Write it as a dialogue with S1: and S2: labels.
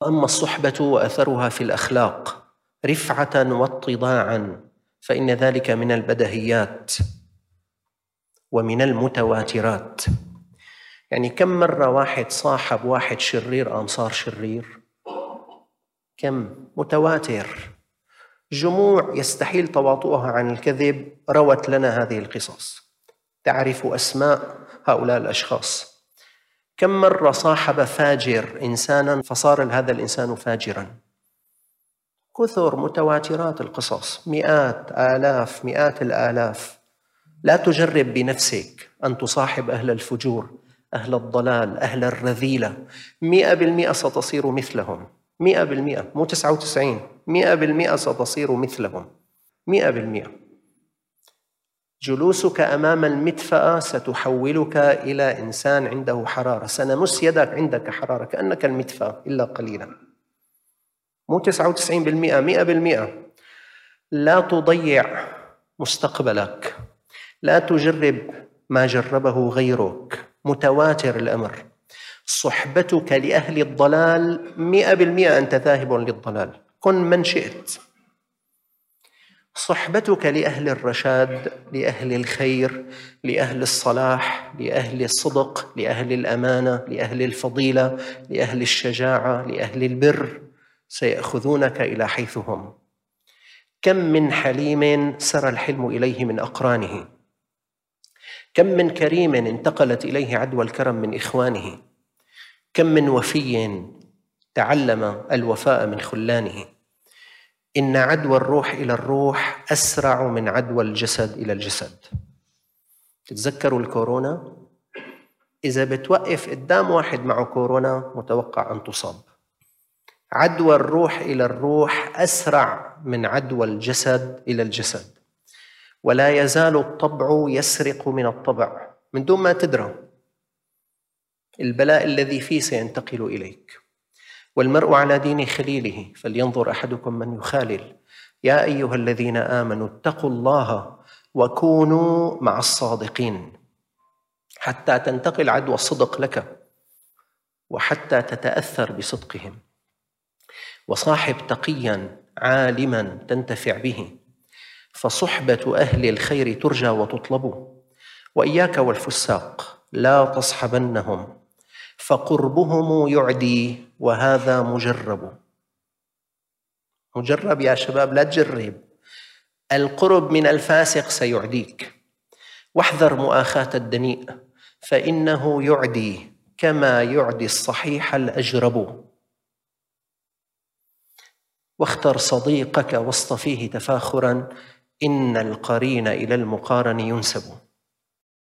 S1: أما الصحبة وأثرها في الأخلاق رفعة واتضاعا فإن ذلك من البدهيات ومن المتواترات. يعني كم مرة واحد صاحب واحد شرير قام صار شرير؟ كم؟ متواتر. جموع يستحيل تواطؤها عن الكذب روت لنا هذه القصص، تعرف أسماء هؤلاء الأشخاص. كم مرة صاحب فاجر إنسانا فصار هذا الإنسان فاجرا؟ كثر، متواترات القصص، مئات آلاف، مئات الآلاف. لا تجرب بنفسك أن تصاحب أهل الفجور، أهل الضلال، أهل الرذيلة. 100% ستصير مثلهم، 100%، مو 99، 100% ستصير مثلهم، 100%. جلوسك أمام المدفأة ستحولك إلى إنسان عنده حرارة، سنمس يدك عندك حرارة كأنك المدفأة إلا قليلا، مو 99%، 100%. لا تضيع مستقبلك، لا تجرب ما جربه غيرك، متواتر الأمر. صحبتك لأهل الضلال 100% أنت ذاهب للضلال، كن من شئت. صحبتك لأهل الرشاد، لأهل الخير، لأهل الصلاح، لأهل الصدق، لأهل الأمانة، لأهل الفضيلة، لأهل الشجاعة، لأهل البر، سيأخذونك إلى حيث هم. كم من حليم سرى الحلم إليه من أقرانه، كم من كريم انتقلت إليه عدوى الكرم من إخوانه، كم من وفي تعلم الوفاء من خلانه. إن عدوى الروح إلى الروح أسرع من عدوى الجسد إلى الجسد. تتذكروا الكورونا؟ إذا بتوقف قدام واحد معه كورونا متوقع أن تصاب. عدوى الروح إلى الروح أسرع من عدوى الجسد إلى الجسد، ولا يزال الطبع يسرق من الطبع من دون ما تدرى. البلاء الذي فيه سينتقل إليك. والمرء على دين خليله فلينظر أحدكم من يخالل. يا أيها الذين آمنوا اتقوا الله وكونوا مع الصادقين، حتى تنتقل عدوى الصدق لك وحتى تتأثر بصدقهم. وصاحب تقيا عالما تنتفع به، فصحبة أهل الخير ترجى وتطلب. وإياك والفساق لا تصحبنهم، فقربهم يعدي، وهذا مجرب. مجرب يا شباب، لا تجرب. القرب من الفاسق سيعديك. واحذر مؤاخاة الدنيء فإنه يعدي كما يعدي الصحيح الأجرب. واختر صديقك واصطفيه تفاخرا، إن القرين إلى المقارن ينسب.